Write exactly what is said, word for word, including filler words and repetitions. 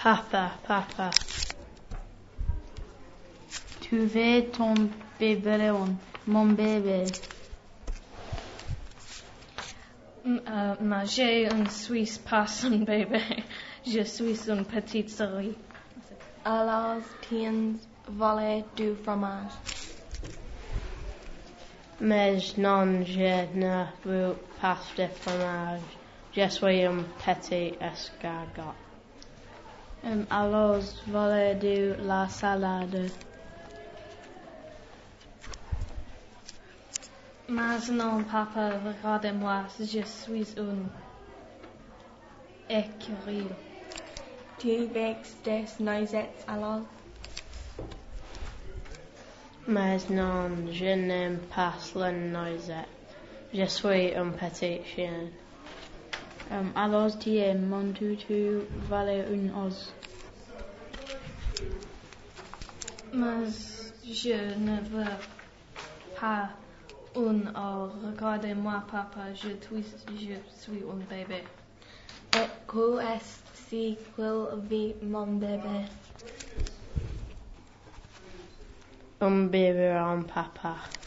Papa, papa. Tu veux ton biberon, mon bébé. M- euh, mais j'ai un Suisse, pas un bébé. Je suis une petite souris. Alors, tiens, voler du fromage. Mais non, je ne veux pas de fromage. Je suis un petit escargot. Um, alors, voler de la salade. Mais non, papa, regardez-moi, je suis un écureuil. Tu veux des noisettes alors? Mais non, je n'aime pas la noisette. Je suis un petit chien. Um, alors, tiens, mon tutu voler un os. Mais je ne veux pas un os. Regardez-moi, papa, je suis, je suis un bébé. Et que est-ce qu'il vit mon bébé? Un bébé en papa.